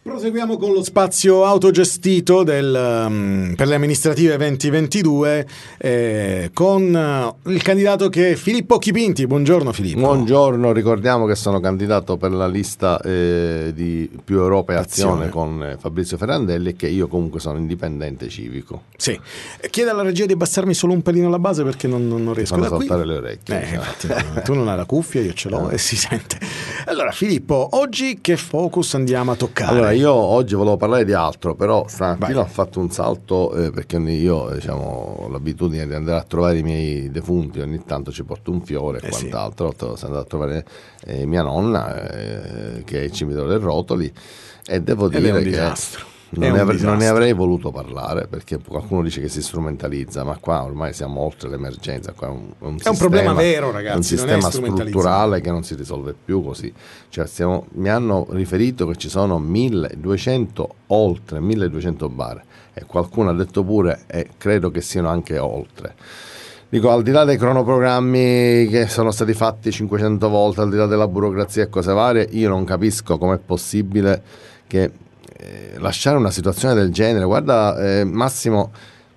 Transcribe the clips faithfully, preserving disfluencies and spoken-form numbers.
Proseguiamo con lo spazio autogestito del, um, per le amministrative duemilaventidue eh, con uh, il candidato che è Filippo Chipinti. Buongiorno Filippo. Buongiorno, ricordiamo che sono candidato per la lista eh, di Più Europa e Azione, Azione. con eh, Fabrizio Ferrandelli, e che io comunque sono indipendente civico. Sì, chiede alla regia di abbassarmi solo un pelino alla base perché non, non riesco Fanno da qui. saltare le orecchie. Eh, diciamo. infatti, no, tu non hai la cuffia, io ce l'ho Eh. e si sente. Allora Filippo, oggi che focus andiamo a toccare? Allora, io oggi volevo parlare di altro, però stamattina Vai. ho fatto un salto eh, perché io diciamo, ho l'abitudine di andare a trovare i miei defunti, ogni tanto ci porto un fiore e Eh sì. quant'altro. Sono andato a trovare eh, mia nonna, eh, che è il cimitero del Rotoli, e devo Ed è dire un che disastro. È non un ne, avre- non ne disastro. avrei voluto parlare, perché qualcuno dice che si strumentalizza, ma qua ormai siamo oltre l'emergenza. Qua è un, un, È un sistema, problema vero, ragazzi, un non è sistema strumentalizzato. strutturale che non si risolve più così. Cioè, stiamo, mi hanno riferito che ci sono milleduecento, oltre milleduecento bar, e qualcuno ha detto pure, e credo che siano anche oltre. Dico, al di là dei cronoprogrammi che sono stati fatti cinquecento volte, al di là della burocrazia e cose varie, io non capisco com'è possibile che eh, lasciare una situazione del genere. Guarda, eh, Massimo,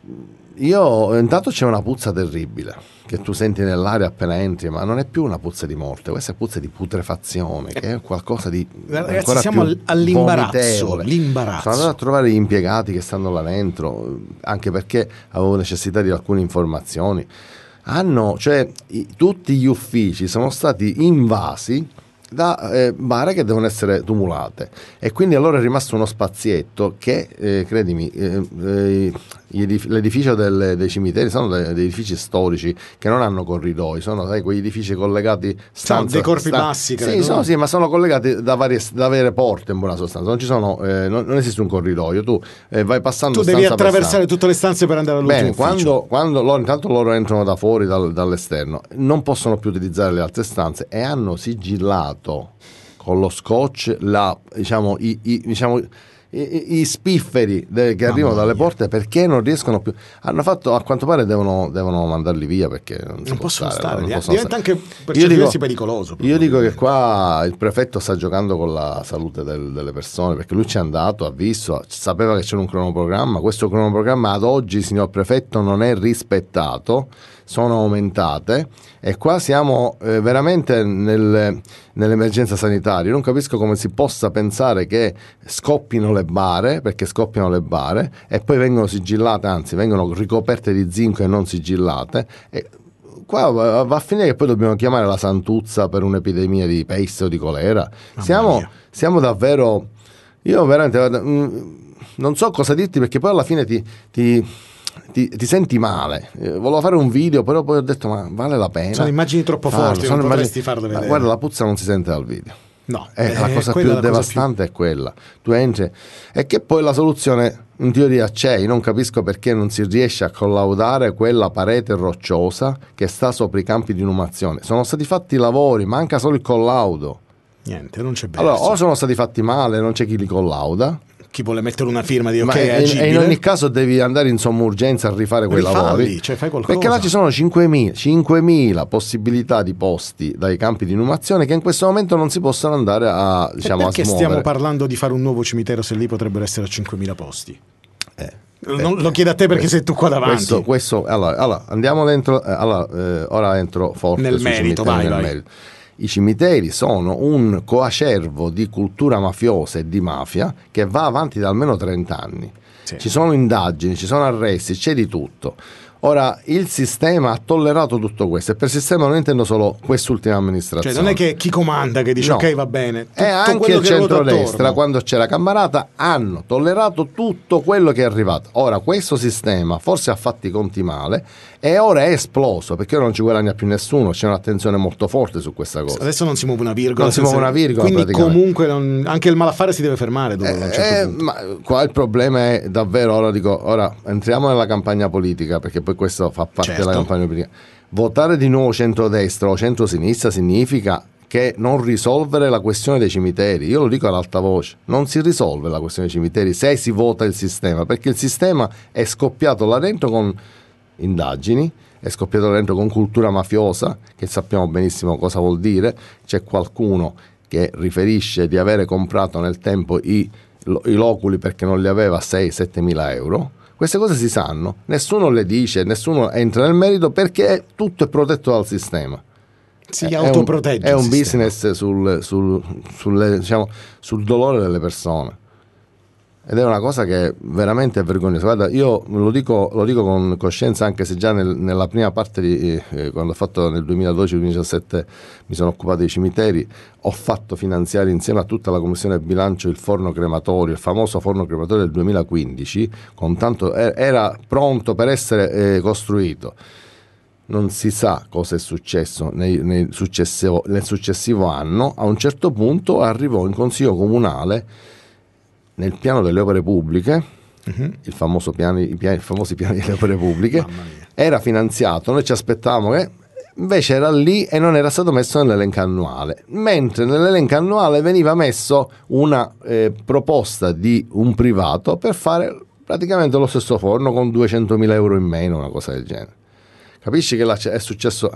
io intanto c'è una puzza terribile che tu senti nell'aria appena entri, ma non è più una puzza di morte, questa è puzza di putrefazione, che è qualcosa di Ragazzi, ancora siamo più all- all'imbarazzo, vomitevole. l'imbarazzo. Sono andato a trovare gli impiegati che stanno là dentro, anche perché avevo necessità di alcune informazioni. Hanno, cioè, i- tutti gli uffici sono stati invasi da eh, bare che devono essere tumulate, e quindi allora è rimasto uno spazietto che, eh, credimi, eh, eh, gli edif- l'edificio del- dei cimiteri sono de- degli edifici storici che non hanno corridoi, sono, sai, quegli edifici collegati stanza, dei corpi sta- bassi, sì, credo, sono, no? sì, ma sono collegati da varie, da vere porte, in buona sostanza. Non ci sono, eh, non, non esiste un corridoio, tu eh, vai passando Tu devi stanza per attraversare stanza. tutte le stanze per andare all'ultimo Bene, ufficio. quando, quando loro, intanto loro entrano da fuori, dal- dall'esterno, non possono più utilizzare le altre stanze, e hanno sigillato con lo scotch la, diciamo, i, i, diciamo, i, i- i spifferi de- che Mamma arrivano dalle mia. porte, perché non riescono più. Hanno fatto, a quanto pare devono, devono mandarli via, perché non, si Non può possono stare, stare, non di- possono diventa stare. anche per Io certi dico- versi pericoloso. Io dico che qua il prefetto sta giocando con la salute del- delle persone, perché lui ci è andato, ha visto, sapeva che c'era un cronoprogramma. Questo cronoprogramma ad oggi, signor prefetto, non è rispettato, sono aumentate, e qua siamo eh, veramente nel- nell'emergenza sanitaria. Io non capisco come si possa pensare che scoppino le bare, perché scoppiano le bare, e poi vengono sigillate, anzi vengono ricoperte di zinco e non sigillate. E qua va va a finire che poi dobbiamo chiamare la Santuzza per un'epidemia di peste o di colera. Siamo, mia. siamo davvero, io veramente, guarda, mm, non so cosa dirti, perché poi alla fine ti, ti, ti- ti senti male. Eh, volevo fare un video, però poi ho detto, ma vale la pena? Sono immagini troppo farlo? forti, Sono non potresti immagini- farle Ma vedere. guarda, la puzza non si sente dal video. No, Eh, la eh, cosa quella più è la cosa devastante è quella. Tu entri, e che poi la soluzione in teoria c'è. Io non capisco perché non si riesce a collaudare quella parete rocciosa che sta sopra i campi di inumazione. Sono stati fatti i lavori, manca solo il collaudo. più- Niente, non c'è verso. Allora, o sono stati fatti male, non c'è chi li collauda, Chi vuole mettere una firma di ok ma è e- e agibile. in ogni caso devi andare in somma urgenza a rifare quei Rifalli, lavori, cioè fai qualcosa. perché là ci sono cinquemila, cinquemila possibilità di posti dai campi di inumazione che in questo momento non si possono andare a, E diciamo, a perché smuovere. stiamo parlando di fare un nuovo cimitero se lì potrebbero essere a cinquemila posti? Eh, Non, lo chiedo a te perché sei tu qua davanti. Questo, questo, allora, allora, andiamo dentro, eh, allora, eh, ora entro forte Nel sui merito, cimiteri, vai, nel vai. merito. I cimiteri sono un coacervo di cultura mafiosa e di mafia che va avanti da almeno trenta anni. Sì. Ci sono indagini, ci sono arresti, c'è di tutto. Ora, il sistema ha tollerato tutto questo, e per sistema non intendo solo quest'ultima amministrazione. Cioè, non è che chi comanda che dice No. ok va bene. Tutto E anche quello il che ruota centrodestra, attorno. quando c'era Cammarata, hanno tollerato tutto quello che è arrivato. Ora, questo sistema forse ha fatto i conti male, e ora è esploso, perché ora non ci guadagna più nessuno. C'è un'attenzione molto forte su questa cosa. Adesso non si muove una virgola. Non si muove una virgola, Quindi praticamente. comunque non- anche il malaffare si deve fermare dopo a un certo Eh, punto. ma qua il problema è davvero, ora dico, ora entriamo nella campagna politica, perché poi questo fa parte Certo. della campagna politica. Votare di nuovo centrodestra o centrosinistra significa che non risolvere la questione dei cimiteri. Io lo dico ad alta voce, non si risolve la questione dei cimiteri se si vota il sistema, perché il sistema è scoppiato là dentro con indagini, è scoppiato là dentro con cultura mafiosa, che sappiamo benissimo cosa vuol dire. C'è qualcuno che riferisce di avere comprato nel tempo i lo, i loculi perché non li aveva sei sette mila euro. Queste cose si sanno, nessuno le dice, nessuno entra nel merito perché tutto è protetto dal sistema. Si autoprotegge. È un, è un business sul, sul, sulle, diciamo, sul dolore delle persone. Ed è una cosa che veramente è vergognosa. Guarda, io lo dico, lo dico con coscienza, anche se già nel, nella prima parte di eh, quando ho fatto nel duemiladodici duemiladiciassette mi sono occupato dei cimiteri, ho fatto finanziare insieme a tutta la commissione bilancio il forno crematorio, il famoso forno crematorio del duemilaquindici, con tanto era pronto per essere eh, costruito. Non si sa cosa è successo nei, nei successivo, nel successivo anno. A un certo punto arrivò in consiglio comunale, nel piano delle opere pubbliche, uh-huh. il, famoso piani, i, piani, i famosi piani delle opere pubbliche, era finanziato, noi ci aspettavamo che invece era lì e non era stato messo nell'elenco annuale, mentre nell'elenco annuale veniva messo una eh, proposta di un privato per fare praticamente lo stesso forno con duecentomila euro in meno, una cosa del genere. Capisci che là è successo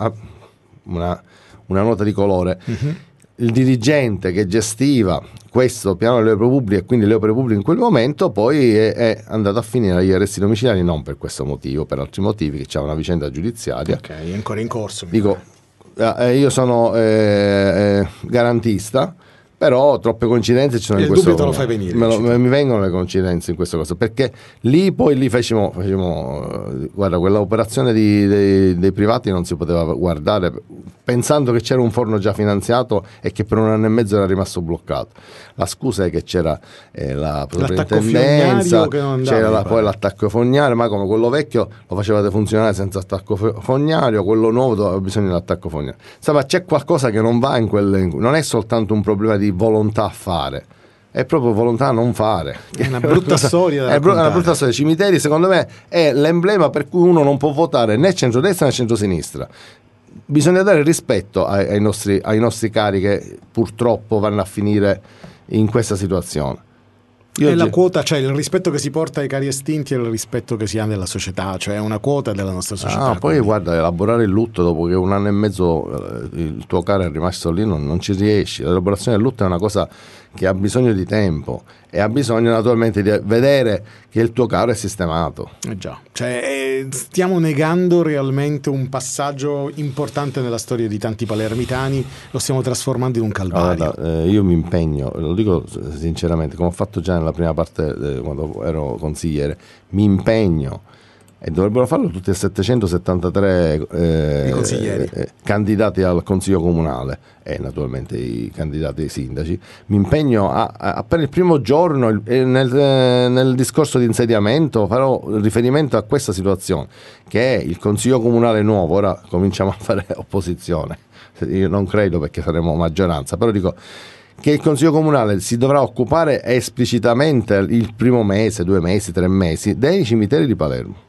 una, una nota di colore. Uh-huh. Il dirigente che gestiva questo piano delle opere pubbliche e quindi le opere pubbliche in quel momento poi è, è andato a finire agli arresti domiciliari, non per questo motivo, per altri motivi, che c'è una vicenda giudiziaria. Ok, è ancora in corso. Dico, eh, io sono eh, eh, garantista, però troppe coincidenze ci sono il in questo dubbio te lo fai venire, me lo, me, mi vengono le coincidenze in questo caso, perché lì poi lì facciamo, facciamo guarda, quella operazione di, dei, dei privati non si poteva guardare pensando che c'era un forno già finanziato e che per un anno e mezzo era rimasto bloccato. La scusa è che c'era eh, la sovrintendenza, c'era la, poi l'attacco fognario, ma come quello vecchio lo facevate funzionare senza attacco fognario, quello nuovo aveva bisogno dell'attacco fognario. Insomma, c'è qualcosa che non va in quelle, non è soltanto un problema di volontà a fare, è proprio volontà a non fare. È una brutta storia da è una brutta storia. I cimiteri secondo me è l'emblema per cui uno non può votare né centrodestra né centrosinistra. Bisogna dare rispetto ai, ai, nostri, ai nostri cari che purtroppo vanno a finire in questa situazione. Io è oggi... la quota, cioè il rispetto che si porta ai cari estinti e il rispetto che si ha nella società, cioè è una quota della nostra società. Ah, poi guarda, elaborare il lutto dopo che un anno e mezzo eh, il tuo caro è rimasto lì non, non ci riesci. L'elaborazione del lutto è una cosa che ha bisogno di tempo e ha bisogno naturalmente di vedere che il tuo caro è sistemato. Eh già, cioè eh, stiamo negando realmente un passaggio importante nella storia di tanti palermitani, lo stiamo trasformando in un calvario. Allora, eh, io mi impegno, lo dico sinceramente, come ho fatto già nella prima parte eh, quando ero consigliere, mi impegno, e dovrebbero farlo tutti e settecentosettantatré eh, consiglieri. Eh, candidati al consiglio comunale e naturalmente i candidati ai sindaci. Mi impegno a, a, appena il primo giorno il, nel, eh, nel discorso di insediamento farò riferimento a questa situazione, che è il consiglio comunale nuovo. Ora cominciamo a fare opposizione, io non credo perché saremo maggioranza, però dico che il consiglio comunale si dovrà occupare esplicitamente il primo mese, due mesi, tre mesi dei cimiteri di Palermo.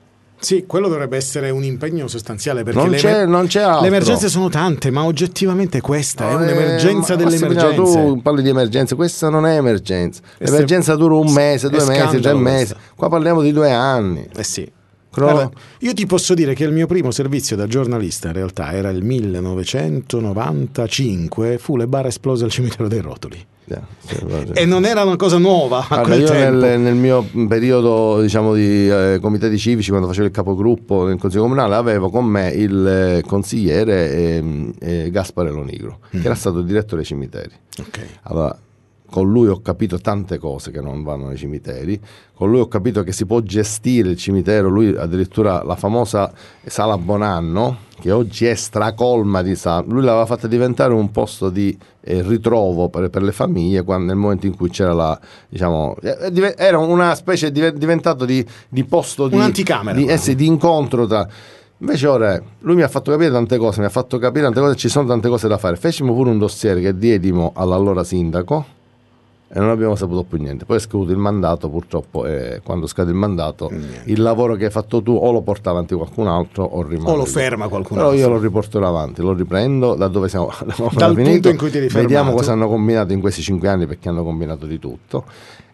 Sì, quello dovrebbe essere un impegno sostanziale, perché non le, c'è, non c'è altro. Le emergenze sono tante, ma oggettivamente questa no, è un'emergenza eh, delle emergenze. Tu parli di emergenze, questa non è emergenza. L'emergenza dura un mese, due mesi, tre mesi. Qua parliamo di due anni. Eh sì. Guarda, io ti posso dire che il mio primo servizio da giornalista in realtà era il millenovecentonovantacinque, fu le bare esplose al cimitero dei Rotoli. Yeah, sì, e non era una cosa nuova a allora, quel io tempo. Nel, nel mio periodo diciamo di eh, comitati civici, quando facevo il capogruppo nel consiglio comunale, avevo con me il eh, consigliere eh, eh, Gaspare Lonigro, mm. che era stato il direttore dei cimiteri. Okay. Allora, con lui ho capito tante cose che non vanno nei cimiteri, con lui ho capito che si può gestire il cimitero. Lui addirittura la famosa Sala Bonanno, che oggi è stracolma di sala, lui l'aveva fatta diventare un posto di eh, ritrovo per, per le famiglie, quando, nel momento in cui c'era la, diciamo, eh, era una specie di, diventato di, di posto di, un'anticamera, di, eh, sì, di incontro tra. Invece ora lui mi ha fatto capire tante cose, mi ha fatto capire tante cose, ci sono tante cose da fare. Fecimo pure un dossier che diedimo all'allora sindaco e non abbiamo saputo più niente. Poi è scaduto il mandato, purtroppo, e quando scade il mandato niente. Il lavoro che hai fatto tu o lo porta avanti qualcun altro o rimane, o lo ferma qualcun però altro. Io lo riporto avanti, lo riprendo da dove siamo dal finito, punto in cui ti eri fermato. Vediamo cosa hanno combinato in questi cinque anni, perché hanno combinato di tutto,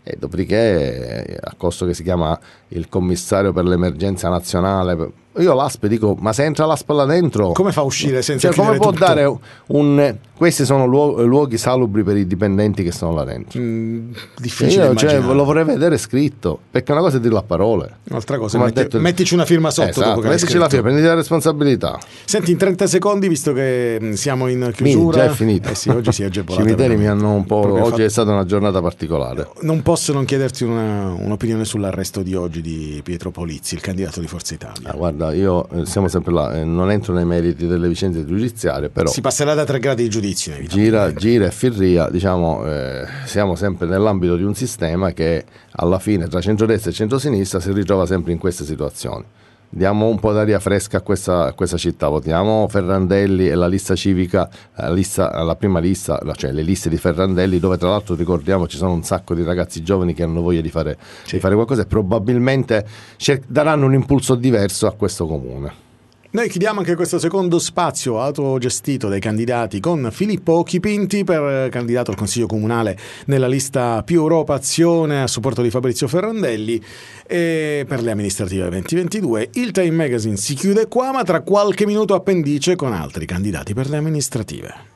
E dopodiché, a costo che si chiama il commissario per l'emergenza nazionale, io l'A S P dico, ma se entra l'A S P là dentro, come fa a uscire senza cioè, come può tutto? dare un questi sono luoghi, luoghi salubri per i dipendenti che sono là dentro? Mm, difficile io cioè, immaginare. lo vorrei vedere scritto, perché una cosa è dirlo a parole, Un'altra cosa, come ha metti, detto- mettici una firma sotto, esatto, dopo che l'hai mettici la scritto. firma, prendi la responsabilità. Senti, in trenta secondi, visto che mm, siamo in Mi- chiusura, già è finito. eh sì, oggi si è I agevolata cimiteri mi veramente. hanno un po'. Proprio Oggi fatto- è stata una giornata particolare. Non posso non chiederti una- un'opinione sull'arresto di oggi di Pietro Polizzi, il candidato di Forza Italia. Ah, guarda, io eh, siamo sempre là, eh, non entro nei meriti delle vicende giudiziarie, però Si passerà da tre gradi di giudizio, inevitabilmente. gira, gira e firria, diciamo, eh, siamo sempre nell'ambito di un sistema che alla fine tra centrodestra e centrosinistra si ritrova sempre in queste situazioni. Diamo un po' d'aria fresca a questa, a questa città, votiamo Ferrandelli e la lista civica, la, lista, la prima lista, cioè le liste di Ferrandelli, dove tra l'altro ricordiamo ci sono un sacco di ragazzi giovani che hanno voglia di fare, Sì. di fare qualcosa e probabilmente cer- daranno un impulso diverso a questo comune. Noi chiudiamo anche questo secondo spazio autogestito dai candidati con Filippo Occhipinti per candidato al Consiglio Comunale nella lista Più Europa Azione a supporto di Fabrizio Ferrandelli, e per le amministrative duemilaventidue. Il Time Magazine si chiude qua, ma tra qualche minuto appendice con altri candidati per le amministrative.